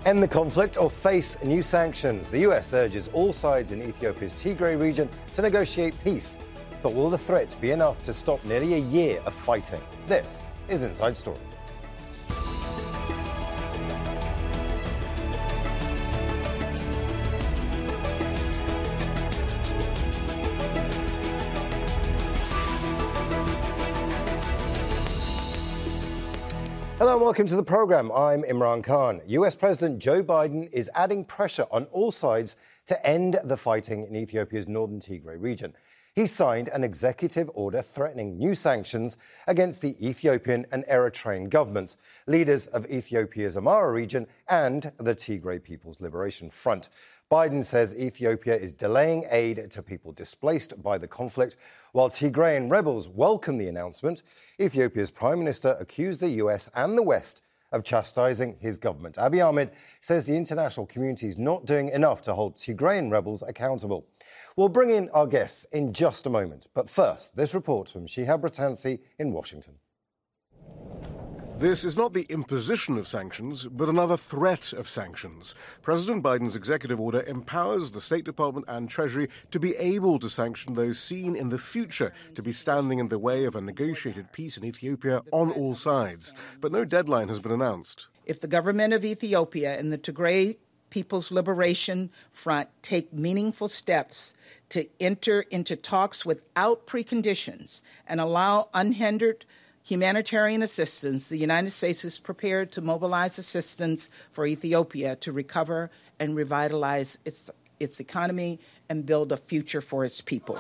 End the conflict or face new sanctions? The US urges all sides in Ethiopia's Tigray region to negotiate peace. But will the threat be enough to stop nearly a year of fighting? This is Inside Story. Hello and welcome to the program. I'm Imran Khan. US President Joe Biden is adding pressure on all sides to end the fighting in Ethiopia's northern Tigray region. He signed an executive order threatening new sanctions against the Ethiopian and Eritrean governments, leaders of Ethiopia's Amhara region and the Tigray People's Liberation Front. Biden says Ethiopia is delaying aid to people displaced by the conflict. While Tigrayan rebels welcome the announcement, Ethiopia's prime minister accused the US and the West of chastising his government. Abiy Ahmed says the international community is not doing enough to hold Tigrayan rebels accountable. We'll bring in our guests in just a moment. But first, this report from Shihab Rattansi in Washington. This is not the imposition of sanctions, but another threat of sanctions. President Biden's executive order empowers the State Department and Treasury to be able to sanction those seen in the future to be standing in the way of a negotiated peace in Ethiopia on all sides. But no deadline has been announced. If the government of Ethiopia and the Tigray People's Liberation Front take meaningful steps to enter into talks without preconditions and allow unhindered humanitarian assistance, the United States is prepared to mobilize assistance for Ethiopia to recover and revitalize its economy and build a future for its people.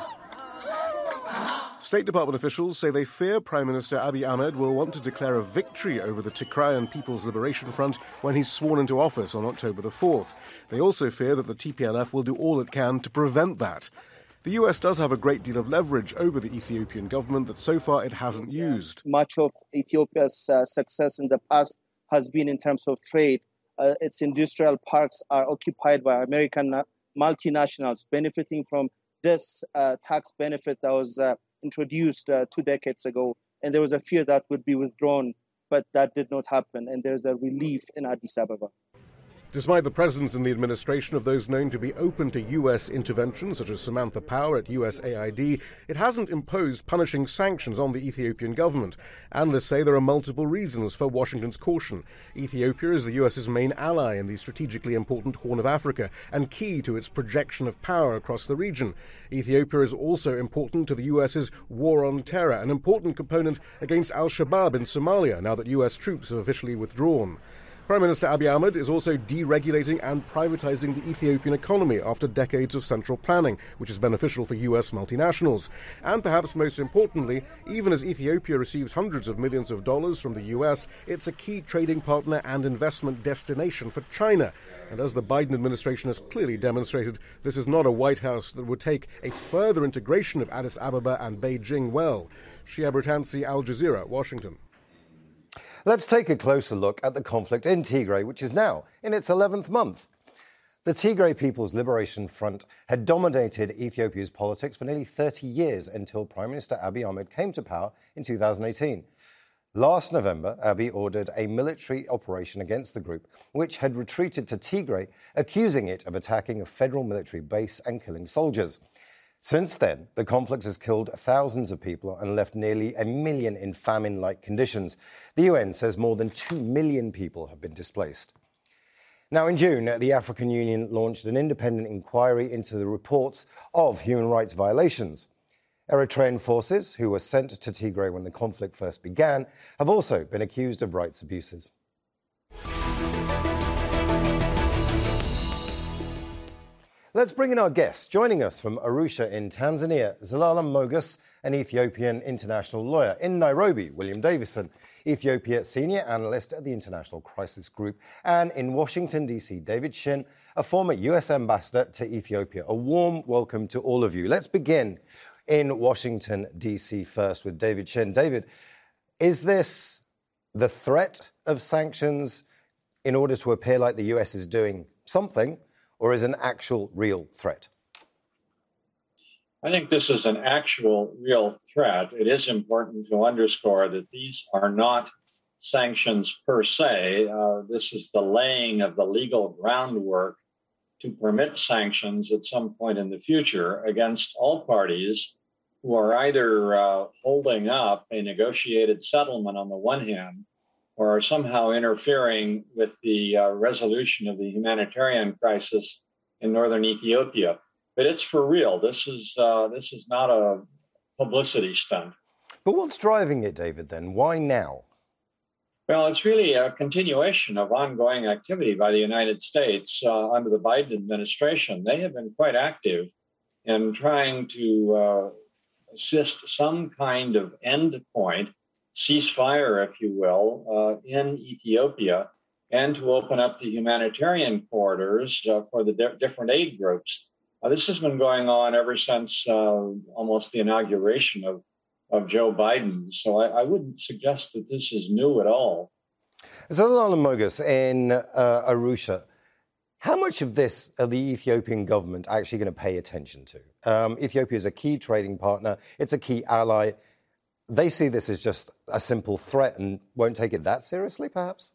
State Department officials say they fear Prime Minister Abiy Ahmed will want to declare a victory over the Tigrayan People's Liberation Front when he's sworn into office on October the 4th. They also fear that the TPLF will do all it can to prevent that. The US does have a great deal of leverage over the Ethiopian government that so far it hasn't used. Much of Ethiopia's success in the past has been in terms of trade. Its industrial parks are occupied by American multinationals benefiting from this tax benefit that was introduced 2 decades ago. And there was a fear that would be withdrawn, but that did not happen. And there's a relief in Addis Ababa. Despite the presence in the administration of those known to be open to U.S. intervention, such as Samantha Power at USAID, it hasn't imposed punishing sanctions on the Ethiopian government. Analysts say there are multiple reasons for Washington's caution. Ethiopia is the U.S.'s main ally in the strategically important Horn of Africa and key to its projection of power across the region. Ethiopia is also important to the U.S.'s war on terror, an important component against al-Shabaab in Somalia, now that U.S. troops have officially withdrawn. Prime Minister Abiy Ahmed is also deregulating and privatizing the Ethiopian economy after decades of central planning, which is beneficial for U.S. multinationals. And perhaps most importantly, even as Ethiopia receives hundreds of millions of dollars from the U.S., it's a key trading partner and investment destination for China. And as the Biden administration has clearly demonstrated, this is not a White House that would take a further integration of Addis Ababa and Beijing well. Shihab Rattansi, Al Jazeera, Washington. Let's take a closer look at the conflict in Tigray, which is now in its 11th month. The Tigray People's Liberation Front had dominated Ethiopia's politics for nearly 30 years until Prime Minister Abiy Ahmed came to power in 2018. Last November, Abiy ordered a military operation against the group, which had retreated to Tigray, accusing it of attacking a federal military base and killing soldiers. Since then, the conflict has killed thousands of people and left nearly 1 million in famine-like conditions. The UN says more than 2 million people have been displaced. Now, in June, the African Union launched an independent inquiry into the reports of human rights violations. Eritrean forces, who were sent to Tigray when the conflict first began, have also been accused of rights abuses. Let's bring in our guests. Joining us from Arusha in Tanzania, Zelalem Mogus, an Ethiopian international lawyer. In Nairobi, William Davison, Ethiopia senior analyst at the International Crisis Group. And in Washington, D.C., David Shin, a former U.S. ambassador to Ethiopia. A warm welcome to all of you. Let's begin in Washington, D.C. first with David Shin. David, is this the threat of sanctions in order to appear like the U.S. is doing something, or is an actual real threat? I think this is an actual real threat. It is important to underscore that these are not sanctions per se. This is the laying of the legal groundwork to permit sanctions at some point in the future against all parties who are either holding up a negotiated settlement on the one hand, or are somehow interfering with the resolution of the humanitarian crisis in northern Ethiopia. But it's for real. This is not a publicity stunt. But what's driving it, David, then? Why now? Well, it's really a continuation of ongoing activity by the United States under the Biden administration. They have been quite active in trying to assist some kind of end point, ceasefire, if you will, in Ethiopia, and to open up the humanitarian corridors for the different aid groups. This has been going on ever since almost the inauguration of Joe Biden. So I wouldn't suggest that this is new at all. Zelalem Mogus in Arusha, how much of this are the Ethiopian government actually going to pay attention to? Ethiopia is a key trading partner. It's a key ally. They see this as just a simple threat and won't take it that seriously, perhaps?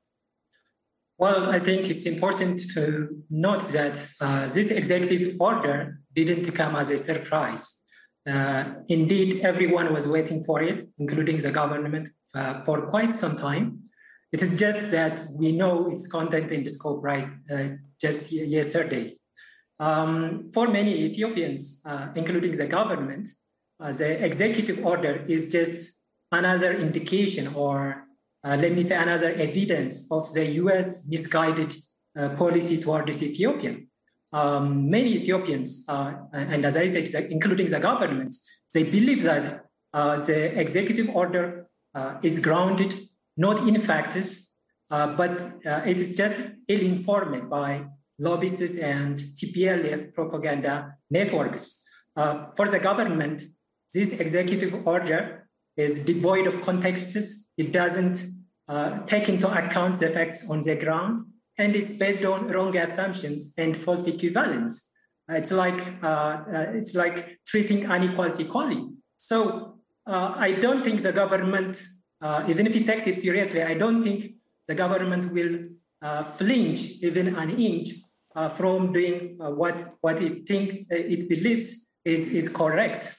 Well, I think it's important to note that this executive order didn't come as a surprise. Indeed, everyone was waiting for it, including the government, for quite some time. It is just that we know its content and scope just yesterday. For many Ethiopians, including the government, the executive order is just another indication or let me say another evidence of the U.S. misguided policy towards Ethiopia. Many Ethiopians, and as I said, including the government, they believe that the executive order is grounded not in facts, but it is just ill-informed by lobbyists and TPLF propaganda networks. For the government, this executive order is devoid of contexts. It doesn't take into account the facts on the ground, and it's based on wrong assumptions and false equivalence. It's like treating unequals equally. So I don't think the government, even if it takes it seriously, I don't think the government will flinch even an inch from doing what it believes is correct.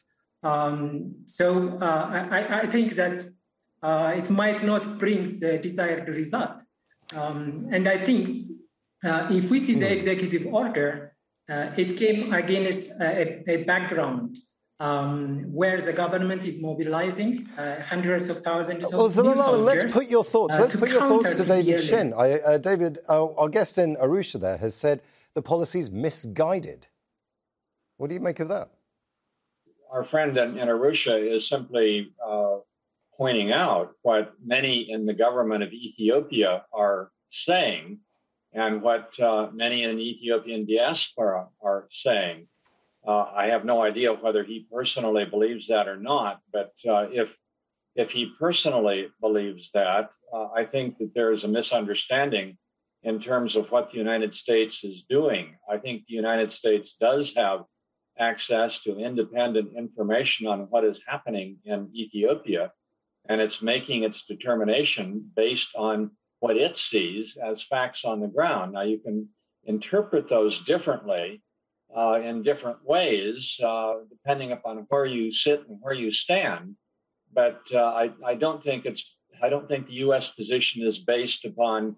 So I think that it might not bring the desired result. And I think if we see the executive order, it came against a background where the government is mobilizing hundreds of thousands of new soldiers. Let's put your thoughts. Let's put your thoughts to David Shin. David, our guest in Arusha there has said the policy is misguided. What do you make of that? Our friend in Arusha is simply pointing out what many in the government of Ethiopia are saying and what many in the Ethiopian diaspora are saying. I have no idea whether he personally believes that or not, but if he personally believes that, I think that there is a misunderstanding in terms of what the United States is doing. I think the United States does have access to independent information on what is happening in Ethiopia, and it's making its determination based on what it sees as facts on the ground. Now, you can interpret those differently in different ways, depending upon where you sit and where you stand. But I don't think the U.S. position is based upon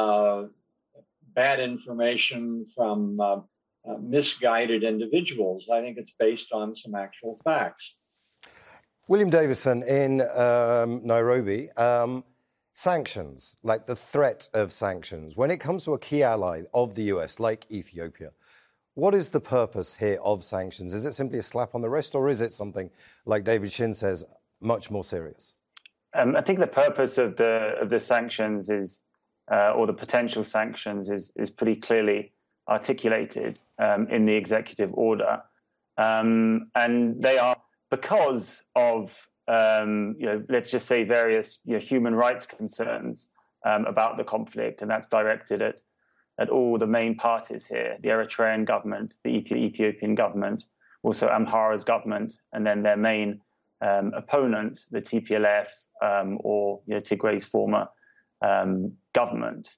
bad information from misguided individuals. I think it's based on some actual facts. William Davison in Nairobi. Sanctions, like the threat of sanctions, when it comes to a key ally of the US, like Ethiopia, what is the purpose here of sanctions? Is it simply a slap on the wrist, or is it something, like David Shin says, much more serious? I think the purpose of the sanctions is, or the potential sanctions is pretty clearly articulated in the executive order. And they are because of, let's just say various human rights concerns about the conflict. And that's directed at all the main parties here, the Eritrean government, the Ethiopian government, also Amhara's government, and then their main opponent, the TPLF, or Tigray's former government.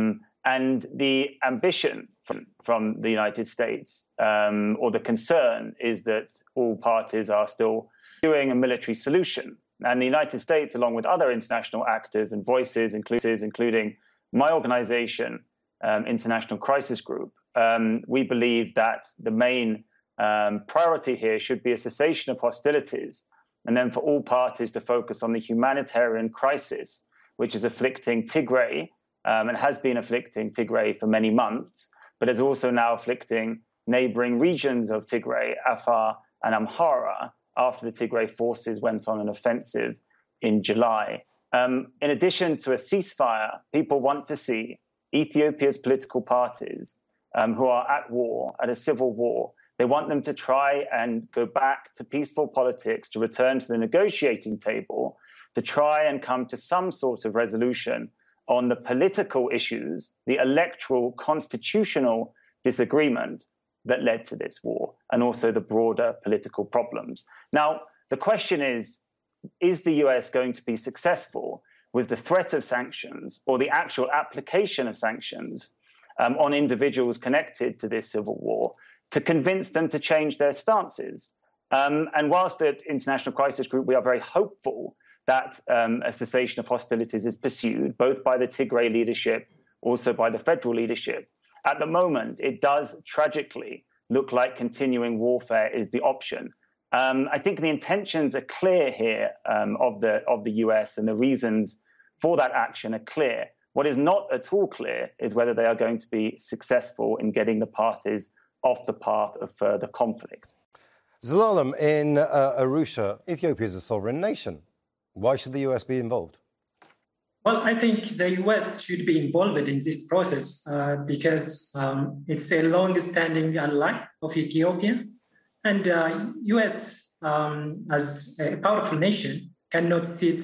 And the ambition from the United States, or the concern, is that all parties are still pursuing a military solution. And the United States, along with other international actors and voices, including my organization, International Crisis Group, we believe that the main priority here should be a cessation of hostilities, and then for all parties to focus on the humanitarian crisis, which is afflicting Tigray, and has been afflicting Tigray for many months, but is also now afflicting neighboring regions of Tigray, Afar and Amhara, after the Tigray forces went on an offensive in July. In addition to a ceasefire, people want to see Ethiopia's political parties who are at war, at a civil war. They want them to try and go back to peaceful politics, to return to the negotiating table, to try and come to some sort of resolution on the political issues, the electoral constitutional disagreement that led to this war, and also the broader political problems. Now, the question is the US going to be successful with the threat of sanctions or the actual application of sanctions on individuals connected to this civil war to convince them to change their stances? And whilst at International Crisis Group, we are very hopeful that a cessation of hostilities is pursued, both by the Tigray leadership, also by the federal leadership, at the moment, it does tragically look like continuing warfare is the option. I think the intentions are clear here of the US, and the reasons for that action are clear. What is not at all clear is whether they are going to be successful in getting the parties off the path of further conflict. Zelalem, in Arusha, Ethiopia is a sovereign nation. Why should the US be involved? Well, I think the US should be involved in this process because it's a long-standing ally of Ethiopia. And US, as a powerful nation, cannot sit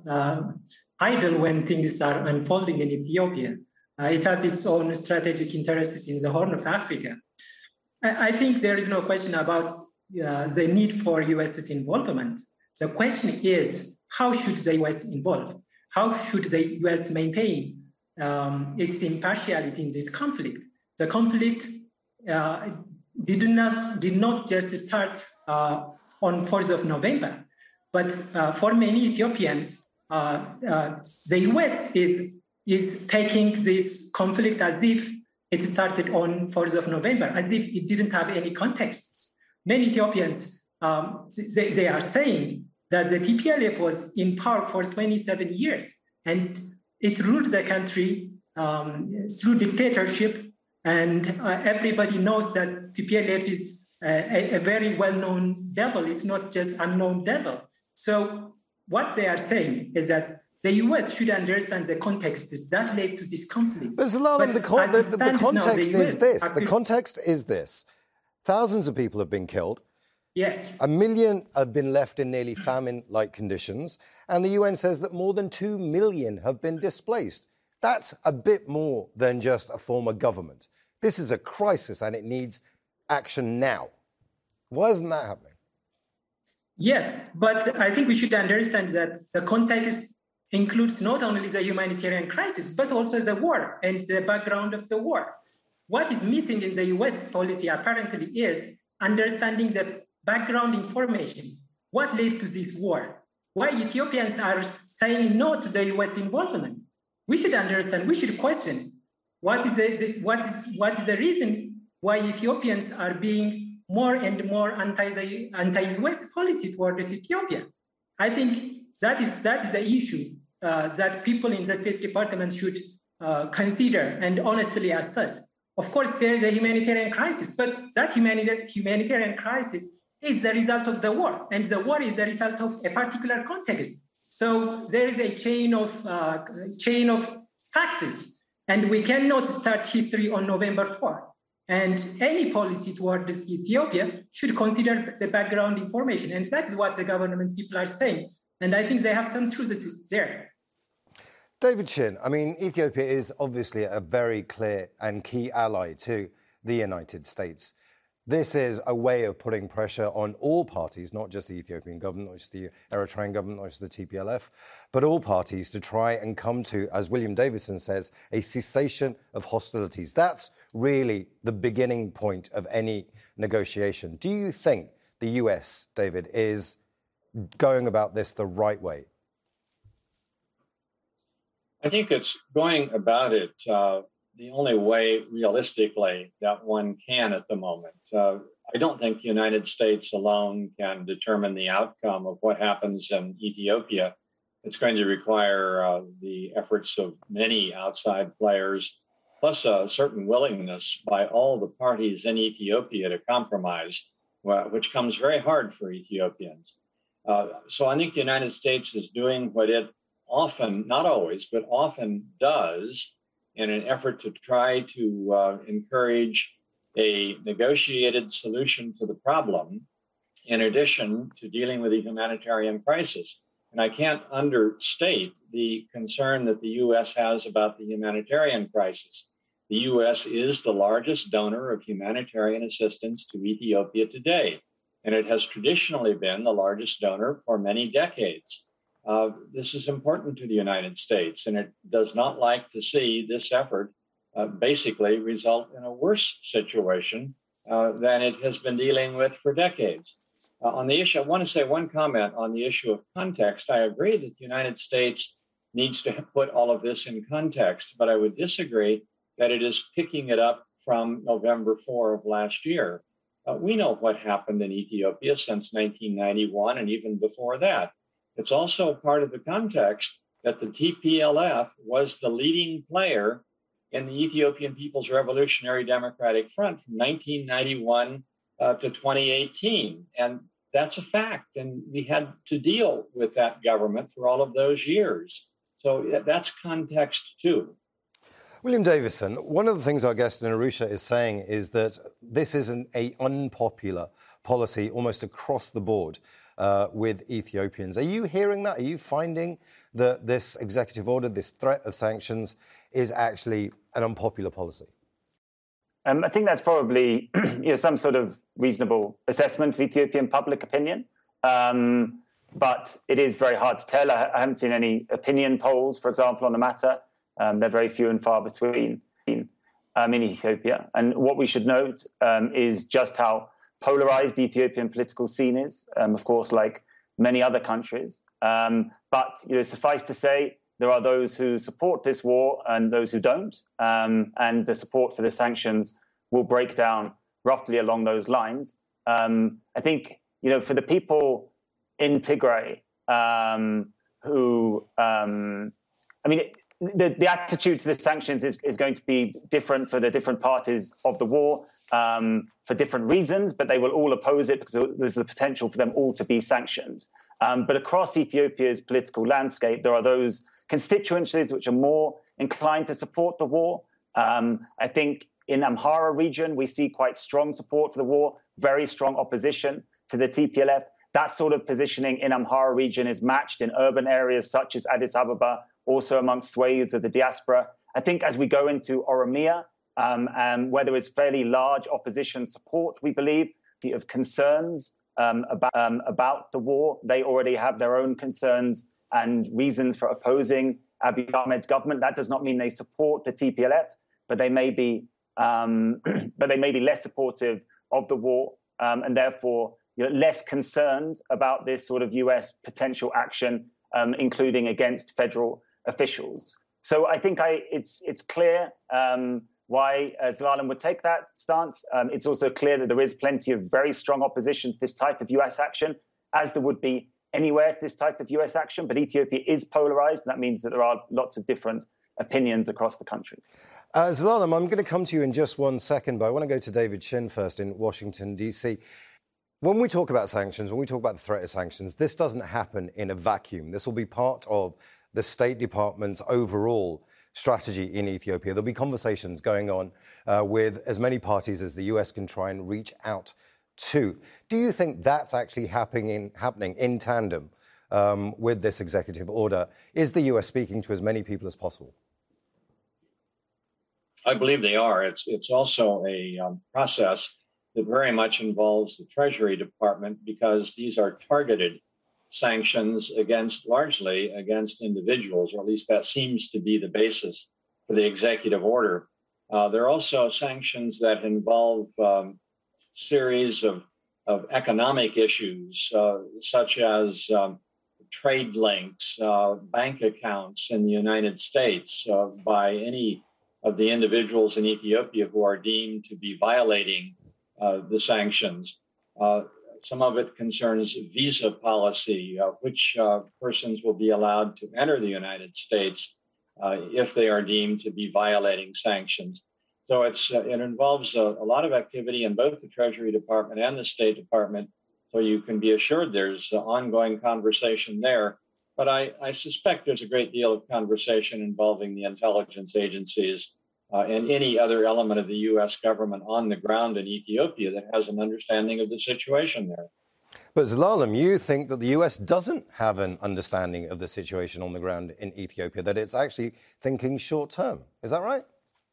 idle when things are unfolding in Ethiopia. It has its own strategic interests in the Horn of Africa. I think there is no question about the need for US's involvement. The question is, how should the US involve? How should the US maintain its impartiality in this conflict? The conflict did not just start on 4th of November, but for many Ethiopians, the US is taking this conflict as if it started on 4th of November, as if it didn't have any context. Many Ethiopians, they are saying that the TPLF was in power for 27 years, and it ruled the country through dictatorship, and everybody knows that TPLF is a very well-known devil. It's not just unknown devil. So what they are saying is that the US should understand the context that led to this conflict. But Zelalem, the context is this. The context is this. Thousands of people have been killed. Yes. 1 million have been left in nearly famine-like conditions, and the UN says that more than 2 million have been displaced. That's a bit more than just a former government. This is a crisis, and it needs action now. Why isn't that happening? Yes, but I think we should understand that the context includes not only the humanitarian crisis, but also the war and the background of the war. What is missing in the US policy apparently is understanding the background information. What led to this war? Why Ethiopians are saying no to the US involvement? We should understand, we should question what is the reason why Ethiopians are being more and more anti-US policy towards Ethiopia. I think that is the issue that people in the State Department should consider and honestly assess. Of course, there is a humanitarian crisis, but that humanitarian crisis is the result of the war, and the war is the result of a particular context. So there is a chain of factors, and we cannot start history on November 4th. And any policy towards Ethiopia should consider the background information, and that is what the government people are saying. And I think they have some truths there. David Shin, I mean, Ethiopia is obviously a very clear and key ally to the United States. this is a way of putting pressure on all parties, not just the Ethiopian government, not just the Eritrean government, not just the TPLF, but all parties to try and come to, as William Davison says, a cessation of hostilities. That's really the beginning point of any negotiation. Do you think the US, David, is going about this the right way? I think it's going about it the only way realistically that one can at the moment. I don't think the United States alone can determine the outcome of what happens in Ethiopia. It's going to require the efforts of many outside players, plus a certain willingness by all the parties in Ethiopia to compromise, which comes very hard for Ethiopians. So I think the United States is doing what it often, not always, but often does in an effort to try to encourage a negotiated solution to the problem, in addition to dealing with the humanitarian crisis. And I can't understate the concern that the U.S. has about the humanitarian crisis. The U.S. is the largest donor of humanitarian assistance to Ethiopia today, and it has traditionally been the largest donor for many decades. This is important to the United States, and it does not like to see this effort basically result in a worse situation than it has been dealing with for decades. On the issue, I want to say one comment on the issue of context. I agree that the United States needs to put all of this in context, but I would disagree that it is picking it up from November 4 of last year. We know what happened in Ethiopia since 1991 and even before that. It's also part of the context that the TPLF was the leading player in the Ethiopian People's Revolutionary Democratic Front from 1991 to 2018. And that's a fact. And we had to deal with that government for all of those years. So that's context too. William Davison, one of the things our guest in Arusha is saying is that this is an unpopular policy almost across the board with Ethiopians. Are you hearing that? Are you finding that this executive order, this threat of sanctions, is actually an unpopular policy? I think that's probably some sort of reasonable assessment of Ethiopian public opinion. But it is very hard to tell. I haven't seen any opinion polls, for example, on the matter. They're very few and far between in Ethiopia. And what we should note is just how polarized the Ethiopian political scene is, of course, like many other countries. But suffice to say, there are those who support this war and those who don't. And the support for the sanctions will break down roughly along those lines. I think, for the people in Tigray the attitude to the sanctions is going to be different for the different parties of the war for different reasons, but they will all oppose it because there's the potential for them all to be sanctioned. But across Ethiopia's political landscape, there are those constituencies which are more inclined to support the war. I think in Amhara region, we see quite strong support for the war, very strong opposition to the TPLF. That sort of positioning in Amhara region is matched in urban areas such as Addis Ababa, also amongst swathes of the diaspora. I think as we go into Oromia, where there is fairly large opposition support, we believe, of concerns about the war. They already have their own concerns and reasons for opposing Abiy Ahmed's government. That does not mean they support the TPLF, but they may be less supportive of the war and therefore less concerned about this sort of US potential action, including against federal officials. So I think it's clear why Zelalem would take that stance. It's also clear that there is plenty of very strong opposition to this type of US action, as there would be anywhere to this type of US action. But Ethiopia is polarized, and that means that there are lots of different opinions across the country. Zelalem, I'm going to come to you in just 1 second, but I want to go to David Shin first in Washington, D.C. When we talk about sanctions, when we talk about the threat of sanctions, this doesn't happen in a vacuum. This will be part of the State Department's overall strategy in Ethiopia. There'll be conversations going on with as many parties as the US can try and reach out to. Do you think that's actually happening in tandem with this executive order? Is the US speaking to as many people as possible? I believe they are. It's also a process that very much involves the Treasury Department, because these are targeted sanctions largely against individuals, or at least that seems to be the basis for the executive order. There are also sanctions that involve series of economic issues, such as trade links, bank accounts in the United States by any of the individuals in Ethiopia who are deemed to be violating the sanctions. Some of it concerns visa policy, which persons will be allowed to enter the United States if they are deemed to be violating sanctions. So it involves a lot of activity in both the Treasury Department and the State Department. So you can be assured there's ongoing conversation there. But I suspect there's a great deal of conversation involving the intelligence agencies and any other element of the U.S. government on the ground in Ethiopia that has an understanding of the situation there. But Zelalem, you think that the U.S. doesn't have an understanding of the situation on the ground in Ethiopia, that it's actually thinking short term. Is that right?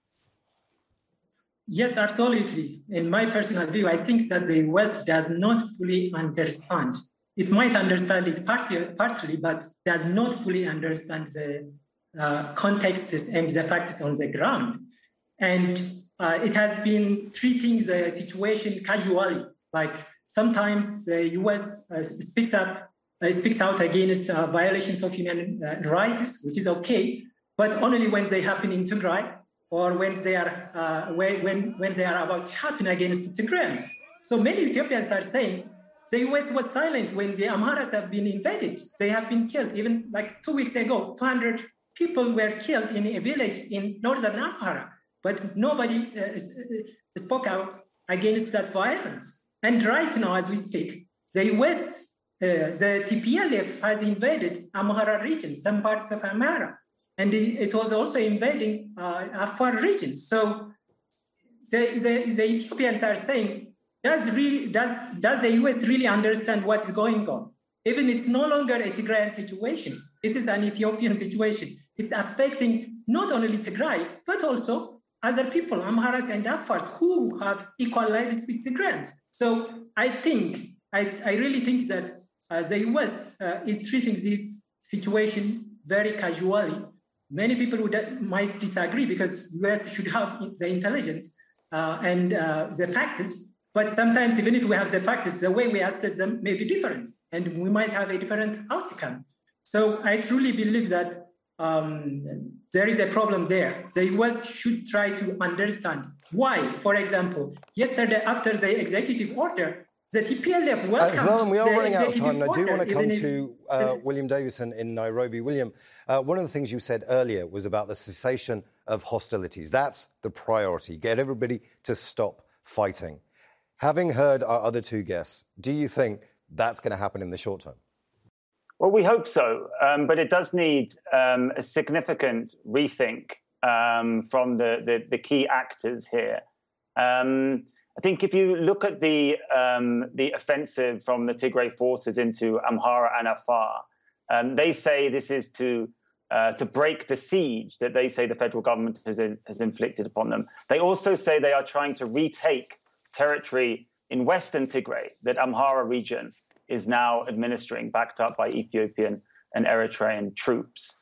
Yes, absolutely. In my personal view, I think that the West does not fully understand. It might understand it partially, but does not fully understand the context and the facts on the ground. And it has been treating the situation casually. Like sometimes the U.S. speaks out against violations of human rights, which is okay, but only when they happen in Tigray, or when they are when they are about to happen against the Tigrayans. So many Ethiopians are saying the US was silent when the Amharas have been invaded. They have been killed. Even like 2 weeks ago, 200 people were killed in a village in northern Amhara, but nobody spoke out against that violence. And right now, as we speak, the US, the TPLF has invaded Amhara region, some parts of Amhara. And it was also invading Afar region. So the Ethiopians are saying, does the US really understand what is going on? Even it's no longer a Tigrayan situation. It is an Ethiopian situation. It's affecting not only Tigray, but also other people, Amharas and Afars, who have equal lives with Tigrayans. So I really think that the US is treating this situation very casually. Many people might disagree because US should have the intelligence and the facts, but sometimes even if we have the facts, the way we assess them may be different, and we might have a different outcome. So I truly believe that there is a problem there. The US should try to understand why. For example, yesterday after the executive order, the TPLF welcomed we are running out of time. I do want to come to William Davison in Nairobi. William, one of the things you said earlier was about the cessation of hostilities. That's the priority. Get everybody to stop fighting. Having heard our other two guests, do you think that's going to happen in the short term? Well, we hope so, but it does need a significant rethink from the key actors here. I think if you look at the offensive from the Tigray forces into Amhara and Afar, they say this is to break the siege that they say the federal government has inflicted upon them. They also say they are trying to retake territory in Western Tigray that Amhara region is now administering, backed up by Ethiopian and Eritrean troops.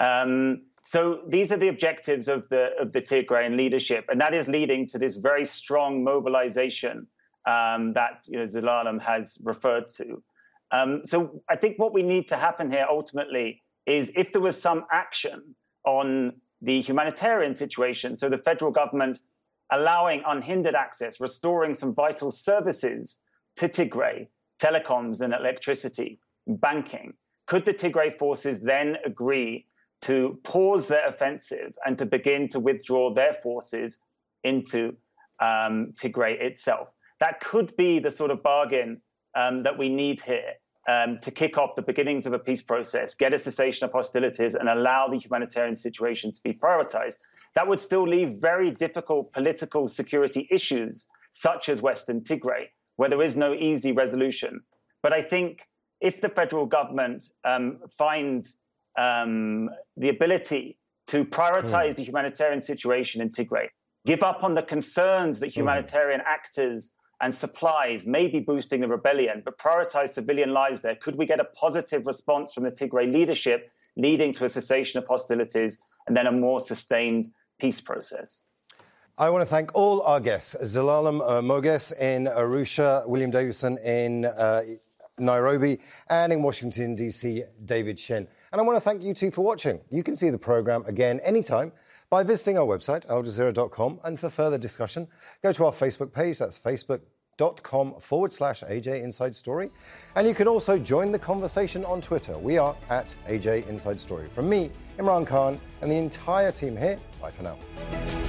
So these are the objectives of the Tigrayan leadership, and that is leading to this very strong mobilization that Zelalem has referred to. So I think what we need to happen here ultimately is if there was some action on the humanitarian situation, so the federal government allowing unhindered access, restoring some vital services to Tigray, telecoms and electricity, banking, could the Tigray forces then agree to pause their offensive and to begin to withdraw their forces into Tigray itself? That could be the sort of bargain that we need here to kick off the beginnings of a peace process, get a cessation of hostilities, and allow the humanitarian situation to be prioritized. That would still leave very difficult political security issues, such as Western Tigray, where there is no easy resolution. But I think if the federal government finds the ability to prioritize the humanitarian situation in Tigray, give up on the concerns that humanitarian actors and supplies, maybe boosting the rebellion, but prioritize civilian lives there? Could we get a positive response from the Tigray leadership leading to a cessation of hostilities and then a more sustained peace process? I want to thank all our guests, Zelalem Moges in Arusha, William Davison in Nairobi, and in Washington, D.C., David Shin. And I want to thank you too for watching. You can see the programme again anytime by visiting our website, aljazeera.com. And for further discussion, go to our Facebook page. That's facebook.com/AJ Inside Story. And you can also join the conversation on Twitter. We are at AJ Inside Story. From me, Imran Khan, and the entire team here, bye for now.